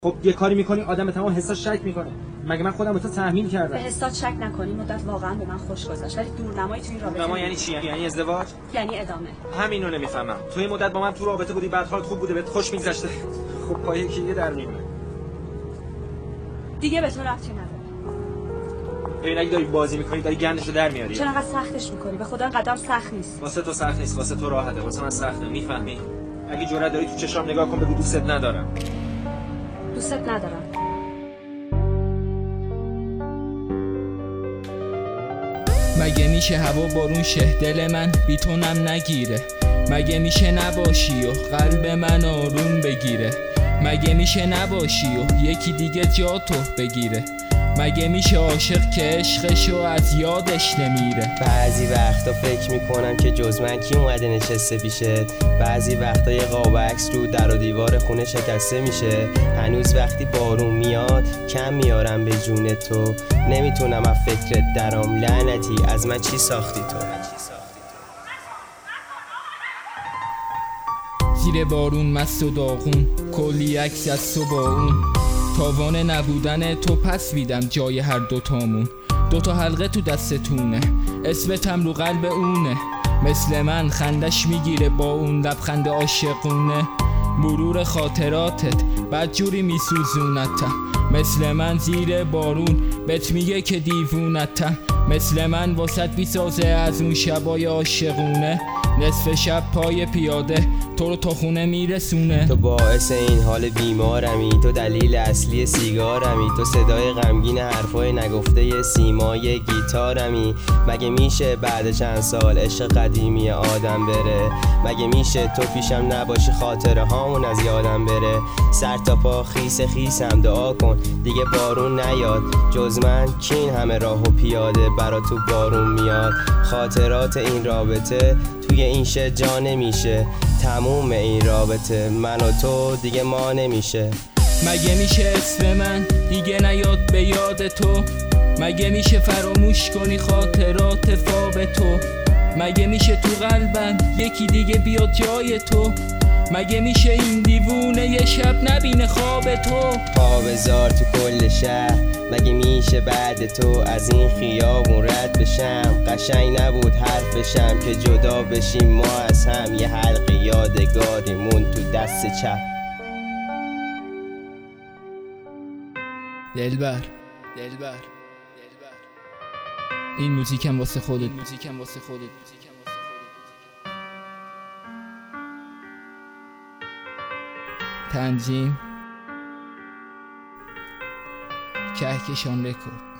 خب یه کاری میکنی آدم به تمام حساش شک میکنه. مگه من خودم به تو تحمیل کردم؟ به حسات شک نکنی. مدت واقعا به من خوش گذشت، ولی دورنمایی توی رابطه. دورنما یعنی چی؟ یعنی ازدواج؟ یعنی ادامه. همینو نمیفهمم. توی مدت با من تو رابطه بودی، بعد حالت خوب بوده، بهت خوش میگذشته. خب پای کی در میونه؟ دیگه به تو ربطی نداره. ببین اگه داری بازی میکنی داری گندشو در میاری. چرا انقدر سختش میکنی؟ به خدا قدم سخت نیست. واسه تو سخت نیست، واسه تو راحته، واسه من سخته. میفهمی؟ اگه جرأت داری تو چشام نگاه کن بگو دوستت ندارم. دوستت ندارم. مگه میشه هوا بارون شه دل من بی تو نم نگیره؟ مگه میشه نباشی و قلب من آروم بگیره؟ مگه میشه نباشی و یکی دیگه جا تو بگیره؟ مگه میشه عاشق که عشقشو از یادش نمیره؟ بعضی وقتا فکر میکنم که جز من کی اومده نشسته پیشه. بعضی وقتا یه قاب عکس رو در و دیوار خونه شکسته میشه. هنوز وقتی بارون میاد کم میارم به جون تو. نمیتونم از فکرت درام، لعنتی از من چی ساختی تو؟ زیر بارون مست و داغون کلی عکس از تو با اون. تاوان نبودن تو پس ویدم جای هر دوتامون. دوتا حلقه تو دستتونه، اسمتم رو قلب اونه. مثل من خندش میگیره با اون لبخند عاشقونه. مرور خاطراتت بدجوری میسوزونتم. مثل من زیر بارون بهت میگه که دیوونتم. مثل من واسط بیسازه از اون شبای عاشقونه. نصف شب پای پیاده تو رو تا خونه میرسونه. تو باعث این حال بیمارمی، تو دلیل اصلی سیگارمی، تو صدای غمگین حرفای نگفته ی سیمای گیتارمی. مگه میشه بعد چند سال عشق قدیمی آدم بره؟ مگه میشه تو پیشم نباشی خاطره هامون از یادم بره؟ سر تا پا خیس خیسم، دعا کن دیگه بارون نیاد. جز من کین همه راه و پیاده برا تو بارون میاد. خاطرات این رابطه توی این شعر جا نمیشه. تموم این رابطه من و تو دیگه ما نمیشه. مگه میشه اسم من دیگه نیاد به یاد تو؟ مگه میشه فراموش کنی خاطرات فاب تو؟ مگه میشه تو قلبم یکی دیگه بیاد جای تو؟ مگه میشه این دیوونه یه شب نبینه خواب تو؟ پا بذار تو کل شهر، مگه میشه بعد تو از این خیابون رد بشم؟ قشنگ نبود حرفشم که جدا بشیم ما از هم. یه حلقه یادگاریمون تو دست چپ. دلبر این موزیکم واسه خودت. تنظیم کهکشان رکورد.